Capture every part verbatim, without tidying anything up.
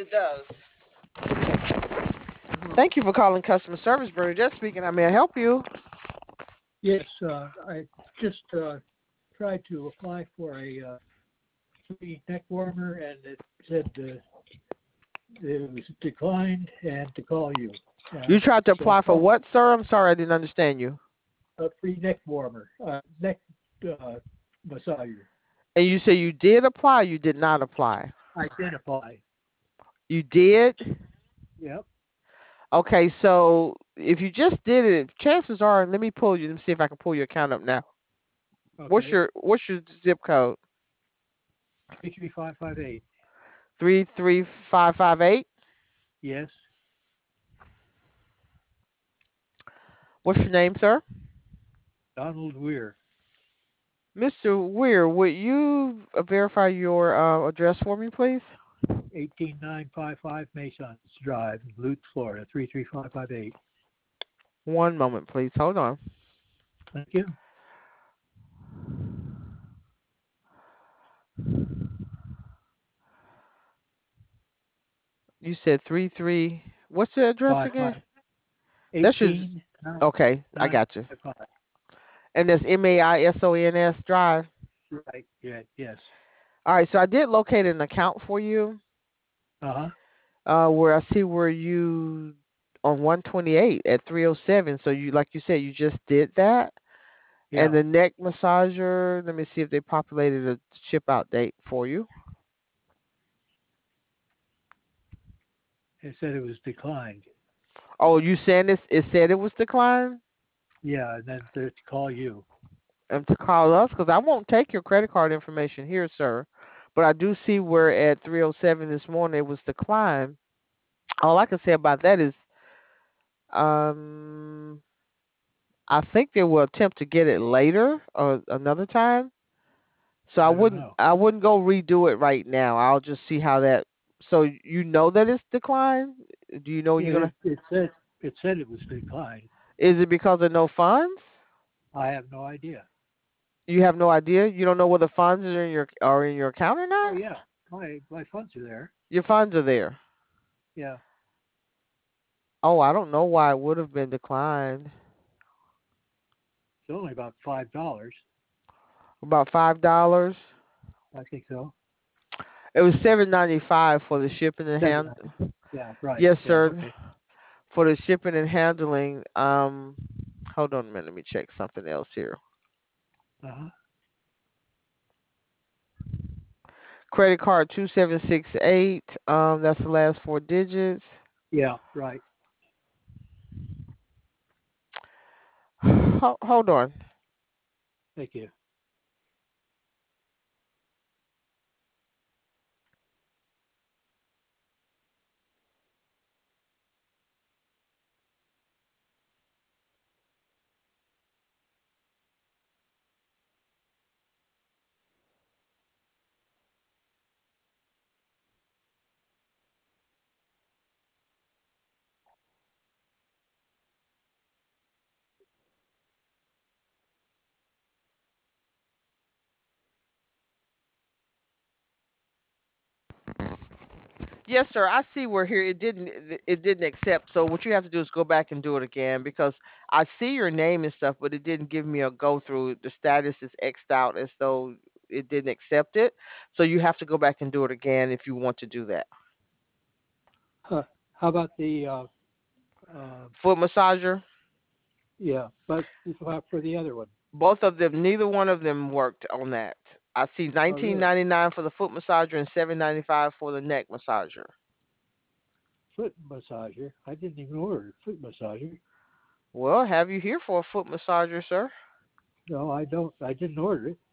it does. Uh-huh. Thank you for calling customer service, Bernadette speaking. How may I help you? Yes, uh, I just uh, tried to apply for a uh, free neck warmer, and it said uh, it was declined and to call you. Uh, You tried to so I apply for called what, sir? I'm sorry, I didn't understand you. a free neck warmer, uh, neck uh, massager. And you say you did apply, you did not apply. I did apply. You did? Yep. Okay, so if you just did it, chances are, let me pull you, let me see if I can pull your account up now. What's Okay. your what's your zip code? Three three five five eight. Three three five five eight. Yes. What's your name, sir? Donald Weir. Mister Weir, would you uh, verify your uh, address for me, please? Eighteen nine five five Masons Drive, Lutz, Florida. Three three five five eight. One moment, please. Hold on. Thank you. You said three three. What's the address Five again? five. That's your. Eighteen nine Okay, I nine got you. five five. And that's M A I S O N S Drive. Right. Yeah. Yes. All right, so I did locate an account for you. Uh huh. Uh, where I see where you on one twenty-eight at three oh seven. So you, like you said, you just did that. And Yeah. the neck massager. Let me see if they populated a ship out date for you. It said it was declined. Oh, you saying this? It said it was declined. Yeah, and then to call you. Um, to call us because I won't take your credit card information here, sir. But I do see where at three oh seven this morning it was declined. All I can say about that is, um, I think they will attempt to get it later or another time. So I I don't wouldn't, know. I wouldn't go redo it right now. I'll just see how that. So you know that it's declined. Do you know when you're It gonna? it said it said it was declined. Is it because of no funds? I have no idea. You have no idea. You don't know whether funds are in your are in your account or Oh not. yeah, my my funds are there. Your funds are there. Yeah, Oh, I don't know why it would have been declined. it's only about five dollars. About five dollars. I think so. It was seven ninety five for the shipping and Seven. hand. Yeah, right. Yes, Yeah, sir. okay. For the shipping and handling. Um, hold on a minute. Let me check something else here. Uh huh. Credit card two seven six eight. Um, that's the last four digits. Yeah, right. Ho- hold on. Thank you. Yes, sir. I see where here it didn't it didn't accept. So what you have to do is go back and do it again because I see your name and stuff, but it didn't give me a go through. The status is xed out as though it didn't accept it. So you have to go back and do it again if you want to do that. Huh. How about the uh, uh, Foot massager. yeah, but for for the other one? Both of them, neither one of them worked on that. I see Oh, nineteen really? ninety nine for the foot massager and seven ninety five for the neck massager. Foot massager. I didn't even order a foot massager. Well, have you here for a foot massager, sir? No, I don't. I didn't order it.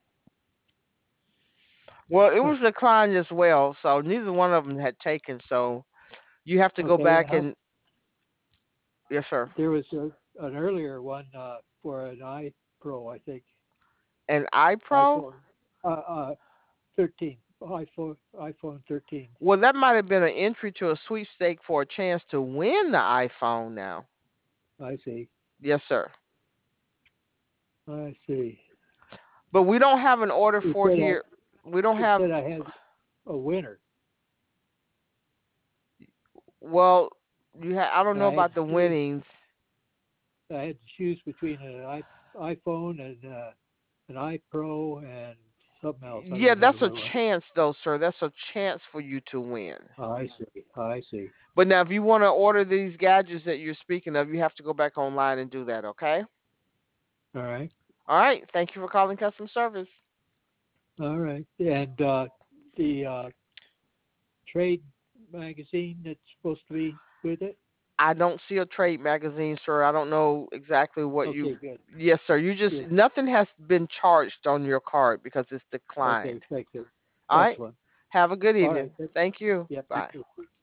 Well, it Huh. was declined as well, so neither one of them had taken. So you have to go Okay. back How and yes, sir. there was a, an earlier one uh, for an iPro, I think. And iPro. iPhone. Uh, uh, thirteen. iPhone. iPhone thirteen. Well, that might have been an entry to a sweepstake for a chance to win the iPhone. Now, I see. yes, sir. I see. But we don't have an order It for said I. here. We don't It have. said I had a winner. Well, you ha- I don't know I had about to the choose. winnings. I had to choose between an i iPhone and uh, an iPro and something else. I don't Yeah, remember that's a what it was. chance though, sir. That's a chance for you to win. Oh, I see. Oh, I see. But now, if you want to order these gadgets that you're speaking of, you have to go back online and do that, okay? All right. All right. Thank you for calling customer service. All right. And uh, the uh, trade magazine that's supposed to be with it. I don't see a trade magazine, sir. I don't know exactly what Okay. you. Good. Yes, sir. You just, Good. nothing has been charged on your card because it's Okay. declined. Thank you. All right. Excellent. Have a good All right. evening. That, Thank you. yep. You Bye. too.